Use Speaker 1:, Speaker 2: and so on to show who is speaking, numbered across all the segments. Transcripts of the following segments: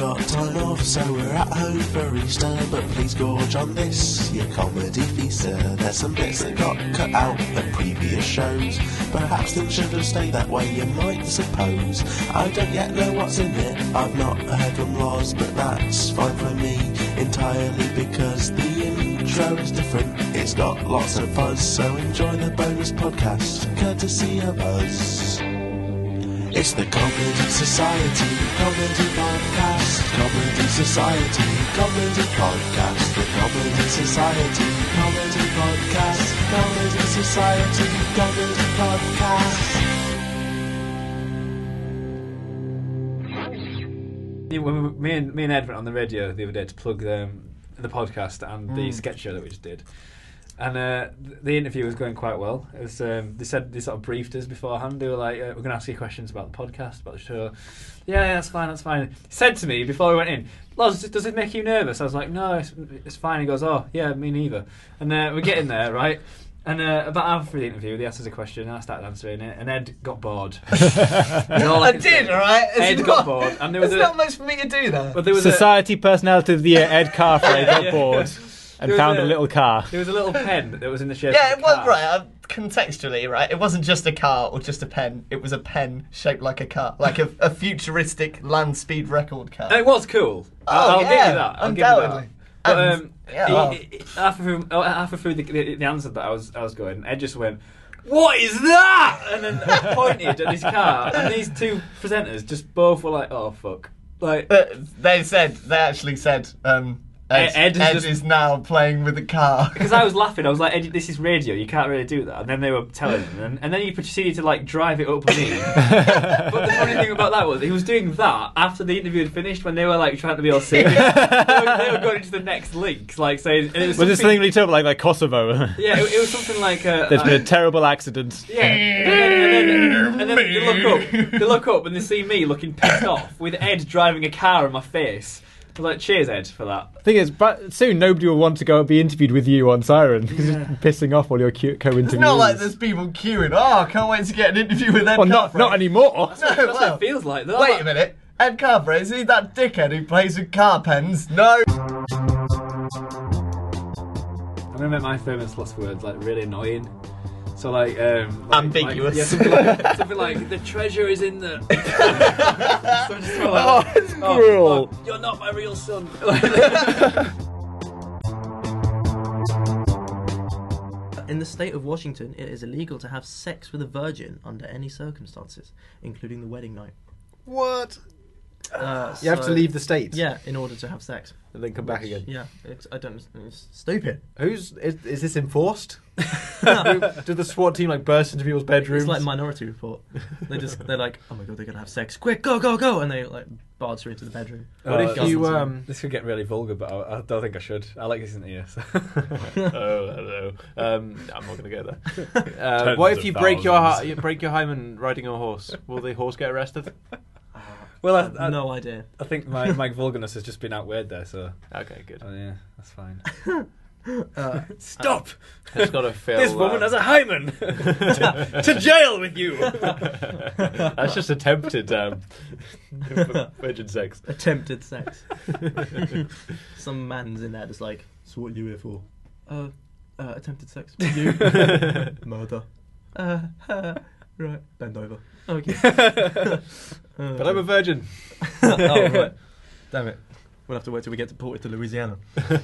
Speaker 1: got time off, so we're at home for Easter. But please gorge on this, your comedy feaster. There's some bits that got cut out of previous shows. Perhaps things should have stayed that way, you might suppose. I don't yet know what's in it, I've not heard from Roz, but that's fine for me entirely, because the intro is different. It's got lots of fuzz, so enjoy the bonus podcast, courtesy of us. It's the Comedy Society Comedy Podcast. Comedy Society Comedy Podcast. The Comedy Society Comedy Podcast. Comedy Society Comedy Podcast.
Speaker 2: When me and Ed went on the radio the other day to plug the podcast and the sketch show that we just did. And the interview was going quite well. It was, they sort of briefed us beforehand. They were like, we're going to ask you questions about the podcast, about the show. Yeah, that's fine. He said to me before we went in, Loz, does it make you nervous? I was like, no, it's fine. He goes, oh, yeah, me neither. And we're getting there, right? And about half through the interview, they asked us a question, and I started answering it, and Ed got bored.
Speaker 3: I did, alright?
Speaker 2: Ed got bored. And
Speaker 3: there's not much for me to do there.
Speaker 2: But there was
Speaker 4: Society Personality of the Year, Ed Carfrey, got bored. And found a little car.
Speaker 2: There was a little pen that was in the shape
Speaker 3: yeah,
Speaker 2: of
Speaker 3: it
Speaker 2: a car.
Speaker 3: was right. Contextually, right, it wasn't just a car or just a pen. It was a pen shaped like a car, like a futuristic land speed record car.
Speaker 2: And it was cool. I'll give you that.
Speaker 3: Undoubtedly.
Speaker 2: But halfway through the answer that I was going, Ed just went, "What is that?" And then pointed at this car, and these two presenters just both were like, "Oh fuck!" Like
Speaker 3: they actually said. Ed is now playing with the car.
Speaker 2: Because I was laughing, I was like, Ed, this is radio, you can't really do that. And then they were telling him, and then he proceeded to like drive it up me. But the funny thing about that was, he was doing that after the interview had finished, when they were like trying to be all serious. they were going into the next link, like saying.
Speaker 4: Was this something really terrible, like Kosovo?
Speaker 2: Yeah, it was something like.
Speaker 4: There's been a terrible accident.
Speaker 2: Yeah, and then they look up and they see me looking pissed off with Ed driving a car in my face. I was like, cheers, Ed, for that.
Speaker 4: The thing is, but soon nobody will want to go and be interviewed with you on Siren because it's pissing off all your co-interviewees.
Speaker 3: It's not like there's people queuing. Oh, I can't wait to get an interview with Ed Carfrey.
Speaker 4: Not anymore.
Speaker 2: That's what it feels like, though.
Speaker 3: Wait a minute. Ed Carfrey, is he that dickhead who plays with car pens? No.
Speaker 2: I'm going to make my famous last words, like, really annoying. So like
Speaker 3: ambiguous.
Speaker 2: Something like the treasure is in the. So just like,
Speaker 4: it's cruel.
Speaker 2: Oh, you're not my real son.
Speaker 5: In the state of Washington, it is illegal to have sex with a virgin under any circumstances, including the wedding night.
Speaker 4: What?
Speaker 6: You have to leave the state.
Speaker 5: Yeah, in order to have sex.
Speaker 6: And then come back again.
Speaker 5: Yeah, it's stupid.
Speaker 6: Is this enforced? Do the SWAT team like burst into people's bedrooms?
Speaker 5: It's like Minority Report. They're like, oh my god, they're gonna have sex! Quick, go! And they like barge through into the bedroom.
Speaker 6: What if you
Speaker 2: This could get really vulgar, but I don't think I should. I like listening to you. So.
Speaker 6: Oh, I'm not going to go there. What if you break your hymen riding a horse? Will the horse get arrested?
Speaker 2: Well,
Speaker 5: I no idea.
Speaker 2: I think my vulgarness has just been outweighed there, so.
Speaker 6: Okay, good.
Speaker 2: Oh yeah, that's fine.
Speaker 6: Stop! It's got to feel.
Speaker 2: This woman has a hymen. to jail with you.
Speaker 6: That's just attempted virgin sex.
Speaker 5: Attempted sex. Some man's in there just like, so what are you here for? Attempted sex. You? Murder. Right. Bend over. Okay.
Speaker 6: But I'm a virgin.
Speaker 5: Oh, right. Damn it. We'll have to wait till we get deported to Louisiana.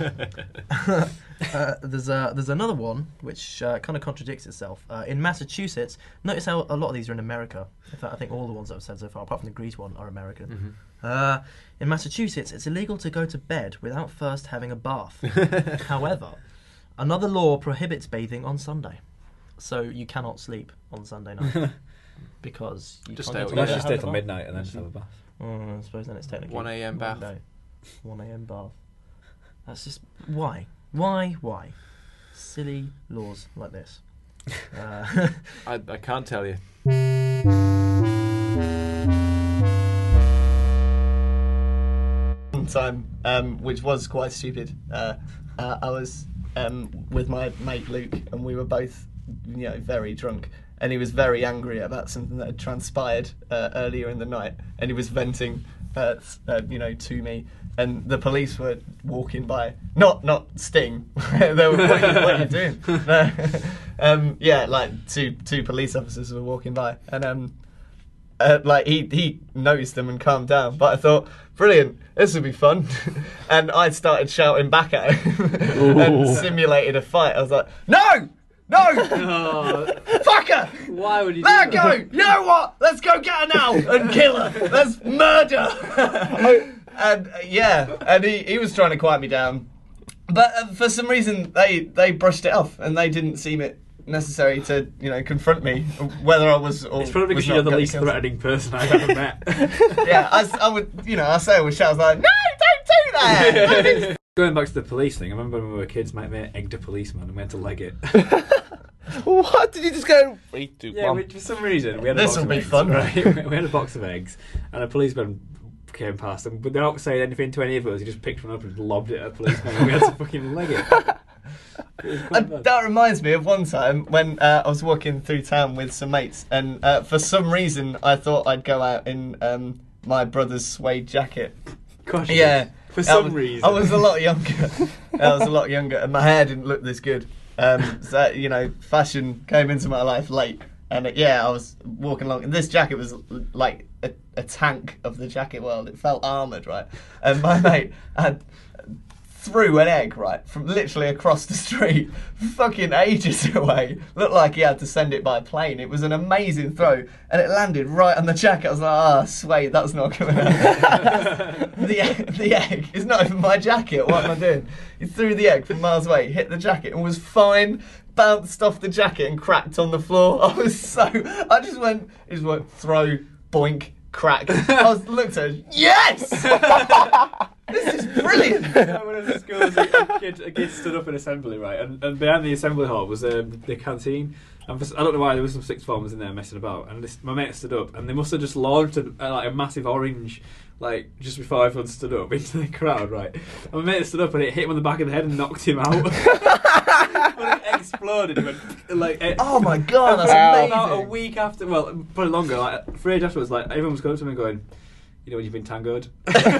Speaker 5: There's another one which kind of contradicts itself. In Massachusetts, notice how a lot of these are in America. In fact, I think all the ones that I've said so far, apart from the Greece one, are American. Mm-hmm. In Massachusetts, it's illegal to go to bed without first having a bath. However, another law prohibits bathing on Sunday. So you cannot sleep on Sunday night. Because you
Speaker 6: just
Speaker 5: can't
Speaker 6: stay
Speaker 5: go
Speaker 2: Unless
Speaker 5: to
Speaker 2: you
Speaker 5: bed.
Speaker 2: stay till midnight and then just have a bath.
Speaker 5: I suppose then it's technically
Speaker 6: 1 a.m. bath.
Speaker 5: 1 a.m. bath. That's just why? Silly laws like this.
Speaker 6: I can't tell you.
Speaker 3: One time, which was quite stupid. I was with my mate Luke, and we were both, very drunk. And he was very angry about something that had transpired earlier in the night, and he was venting to me, and the police were walking by. Not Sting. They were, what are you doing? No. Like two police officers were walking by, and he noticed them and calmed down. But I thought, brilliant, this will be fun. And I started shouting back at him and simulated a fight. I was like, no! Fucker!
Speaker 2: Why would you
Speaker 3: Let
Speaker 2: do
Speaker 3: her
Speaker 2: that?
Speaker 3: go! You know what? Let's go get her now and kill her. Let's murder. And he was trying to quiet me down. But for some reason, they brushed it off and they didn't seem it necessary to confront me, whether I was or
Speaker 2: It's probably
Speaker 3: was
Speaker 2: because you're
Speaker 3: not
Speaker 2: the least
Speaker 3: guilty.
Speaker 2: threatening person I've ever met.
Speaker 3: Yeah, I would, I say I would shout, I was like, no, don't do that.
Speaker 2: Going back to the police thing, I remember when we were kids, my mate egged a policeman and we had to leg it.
Speaker 7: What? Did you just go 3, 2, 1?
Speaker 2: For some reason, we had a
Speaker 3: This
Speaker 2: box
Speaker 3: will
Speaker 2: of
Speaker 3: be
Speaker 2: eggs,
Speaker 3: fun.
Speaker 2: right? We had a box of eggs, and a policeman came past, and without saying anything to any of us, he just picked one up and lobbed it at a policeman, and we had to fucking leg it. It was quite bad.
Speaker 3: That reminds me of one time when I was walking through town with some mates, and for some reason I thought I'd go out in my brother's suede jacket.
Speaker 2: Gosh,
Speaker 3: Yeah,
Speaker 2: for some reason.
Speaker 3: I was a lot younger. And my hair didn't look this good. So fashion came into my life late, and I was walking along, and this jacket was like a tank of the jacket world. It felt armoured, right? And my mate had threw an egg right from literally across the street, fucking ages away. Looked like he had to send it by plane. It was an amazing throw, and it landed right on the jacket. I was like, sweet, that's not coming out. the egg is not even my jacket. What am I doing? He threw the egg from miles away, hit the jacket, and was fine. Bounced off the jacket and cracked on the floor. I just went throw, boink, crack. I looked at it, yes! This is brilliant.
Speaker 2: When I was at school, a kid stood up in assembly, right, and behind the assembly hall was the canteen. And I don't know why there was some sixth formers in there messing about, and my mate stood up, and they must have just launched a massive orange, just before everyone stood up, into the crowd, right. And my mate stood up, and it hit him on the back of the head and knocked him out. When it exploded, it went
Speaker 3: Oh my god, that's
Speaker 2: About a
Speaker 3: amazing.
Speaker 2: week after, well, probably longer, for age afterwards, everyone was going up to me going, you know when you've been tangoed?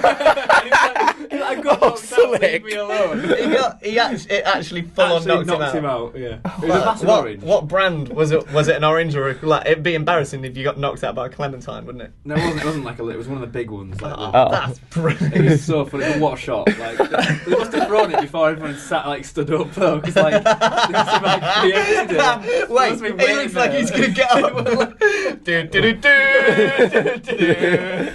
Speaker 2: I got knocked out, leave me alone.
Speaker 3: It actually full on knocked him out.
Speaker 2: Yeah. It was a massive orange.
Speaker 3: What brand was it? Was it an orange or it'd be embarrassing if you got knocked out by a clementine, wouldn't it?
Speaker 2: No, it wasn't like it was one of the big ones.
Speaker 3: That's brilliant.
Speaker 2: It was so funny. What a shot! They must have thrown it before everyone stood up though, because they must have preempted it.
Speaker 3: Wait, he looks like he's gonna get up. Do, do, do, do, do, do.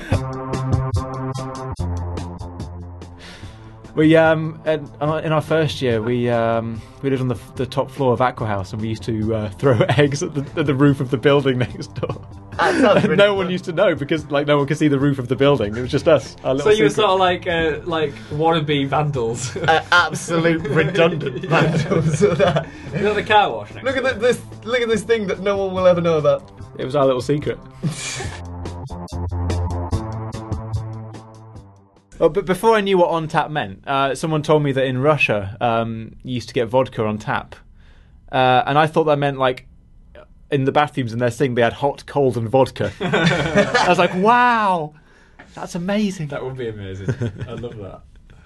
Speaker 4: We in our first year we lived on the top floor of Aqua House, and we used to throw eggs at the roof of the building next door.
Speaker 3: That sounds
Speaker 4: And
Speaker 3: really
Speaker 4: no one
Speaker 3: fun.
Speaker 4: used to know because no one could see the roof of the building. It was just us. Our
Speaker 2: So
Speaker 4: little
Speaker 2: you were
Speaker 4: secret.
Speaker 2: sort of like wannabe vandals.
Speaker 3: Absolute redundant vandals.
Speaker 2: You know the car wash next
Speaker 3: Look
Speaker 2: door?
Speaker 3: at this! Look at this thing that no one will ever know about.
Speaker 4: It was our little secret. Oh, but before I knew what on tap meant, someone told me that in Russia you used to get vodka on tap, and I thought that meant in the bathrooms in their sink they had hot, cold, and vodka. I was like, wow, that's amazing.
Speaker 2: That would be amazing. I love that.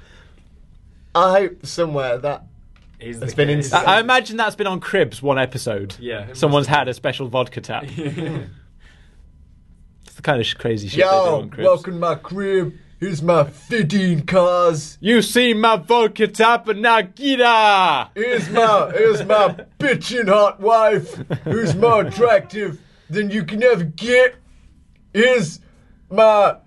Speaker 3: I hope somewhere that
Speaker 2: Is
Speaker 3: It's
Speaker 2: the
Speaker 3: been
Speaker 2: case.
Speaker 3: in-
Speaker 4: I imagine that's been on Cribs one episode.
Speaker 2: Yeah, it must
Speaker 4: Someone's
Speaker 2: have
Speaker 4: had a special vodka tap.
Speaker 2: been.
Speaker 4: It's the kind of crazy shit they do on Cribs.
Speaker 3: welcome to my crib. Here's my 15 cars.
Speaker 4: You see my vodka tap and now get out.
Speaker 3: Here's my bitchin' hot wife, who's more attractive than you can ever get. Here's my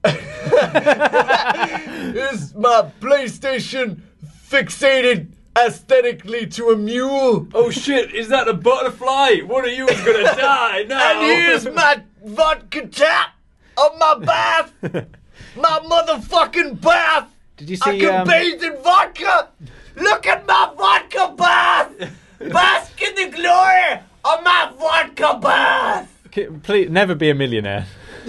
Speaker 3: PlayStation fixated aesthetically to a mule.
Speaker 2: Oh shit, is that a butterfly? One of you is gonna die now.
Speaker 3: And here's my vodka tap on my bath. My motherfucking bath.
Speaker 4: Did you
Speaker 3: I
Speaker 4: see?
Speaker 3: can bathe in vodka. Look at my vodka bath. Bask in the glory of my vodka bath.
Speaker 4: Please never be a millionaire.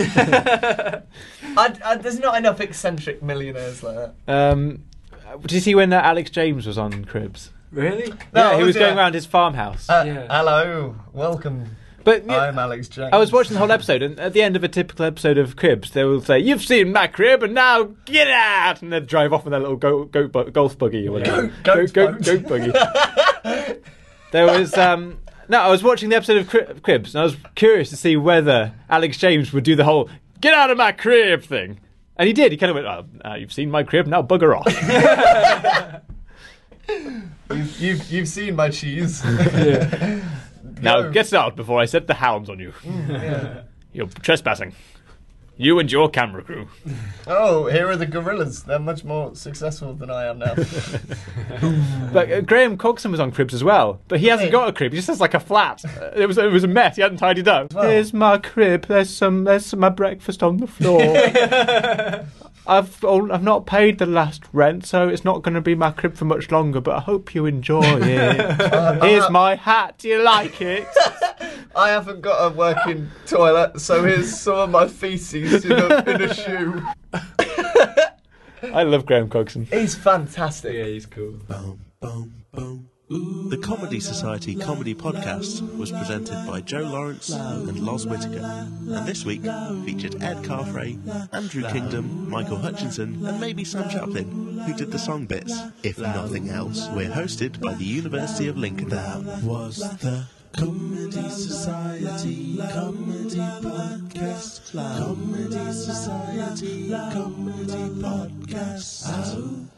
Speaker 3: There's not enough eccentric millionaires like that.
Speaker 4: Did you see when Alex James was on Cribs?
Speaker 2: Really?
Speaker 3: No,
Speaker 4: Yeah, he was
Speaker 3: was
Speaker 4: going
Speaker 3: it?
Speaker 4: around his farmhouse.
Speaker 2: Yeah.
Speaker 3: Hello, welcome.
Speaker 4: But
Speaker 3: I'm Alex James.
Speaker 4: I was watching the whole episode, and at the end of a typical episode of Cribs, they will say, "You've seen my crib, and now get out!" And they'd drive off in their little golf buggy or whatever. Goat buggy. There was no. I was watching the episode of Cribs, and I was curious to see whether Alex James would do the whole "get out of my crib" thing, and he did. He kind of went, "Oh, you've seen my crib, now bugger off."
Speaker 3: You've seen my cheese.
Speaker 4: Now get out before I set the hounds on you.
Speaker 3: Yeah.
Speaker 4: You're trespassing. You and your camera crew.
Speaker 3: Oh, here are the gorillas. They're much more successful than I am now.
Speaker 4: But Graham Coxon was on Cribs as well, but he hasn't got a crib. He just has like a flat. It was a mess. He hadn't tidied up.
Speaker 3: Well.
Speaker 4: Here's my crib. There's my breakfast on the floor. I've not paid the last rent, so it's not going to be my crib for much longer. But I hope you enjoy it. Here's my hat. Do you like it?
Speaker 3: I haven't got a working toilet, so here's some of my feces in a shoe.
Speaker 4: I love Graham Coxon.
Speaker 3: He's fantastic.
Speaker 2: Yeah, he's cool.
Speaker 1: Boom, boom, boom. The Comedy Society Comedy Podcast was presented by Joe Lawrence and Loz Whittaker, and this week featured Ed Carfrae, Andrew Kingdom, Michael Hutchinson, and maybe Sam Chaplin, who did the song bits. If nothing else, we're hosted by the University of Lincoln. That was the Comedy Society Comedy Podcast. Comedy Society Comedy Podcast.